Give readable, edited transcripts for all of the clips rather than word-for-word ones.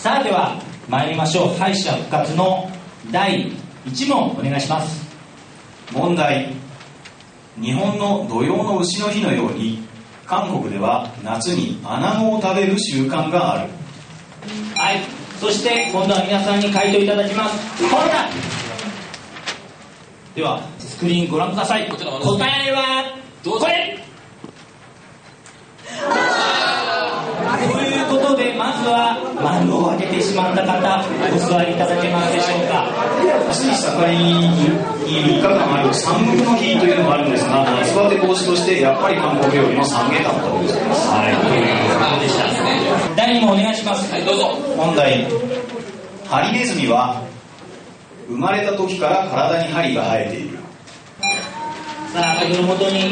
さあでは参りましょう。敗者復活の第1問お願いします。 問題。日本の土用の丑の日のように韓国では夏に穴子を食べる習慣がある。 はい、そして今度は皆さんに回答いただきます。これだ。ではスクリーンご覧ください。答えはこれ。ということでまずは丸を上げてしまった方お座りいただけますでしょうか。 つい境に3日間ある三国の日というのがあるんですが、夏バテ防止としてやっぱり韓国よりも三下だったということです。 はい、ということでした。第2問お願いします。 はい、どうぞ。 問題。ハリネズミは生まれた時から体に針が生えている。 さあ、子供元に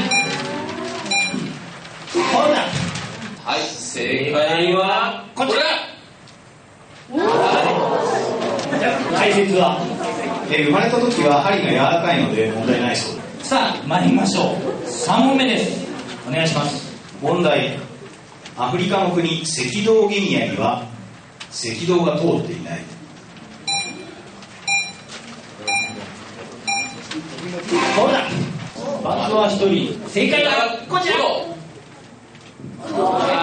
これだ。 はい、正解はこちら。 解説は生まれた時は針が柔らかいので問題ないそうです。 さあ参りましょう。3問目です。お願いします。 問題。アフリカの国赤道ギニアには赤道が通っていない。 これだ。バツは1人。正解はこちら。